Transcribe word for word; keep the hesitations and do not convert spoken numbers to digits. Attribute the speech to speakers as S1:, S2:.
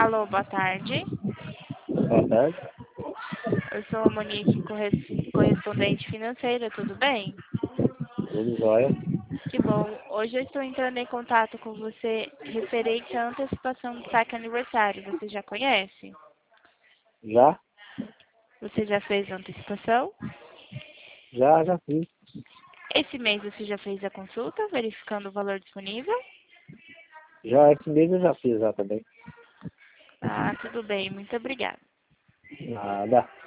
S1: Alô, boa tarde.
S2: Boa tarde.
S1: Eu sou a Monique, corres- correspondente financeira, tudo bem?
S2: Tudo jóia?
S1: Que bom. Hoje eu estou entrando em contato com você referente à antecipação do saque aniversário. Você já conhece?
S2: Já?
S1: Você já fez a antecipação?
S2: Já, já fiz.
S1: Esse mês você já fez a consulta, verificando o valor disponível?
S2: Já esse mês eu já fiz já também.
S1: Ah, tudo bem. Muito obrigada.
S2: Nada.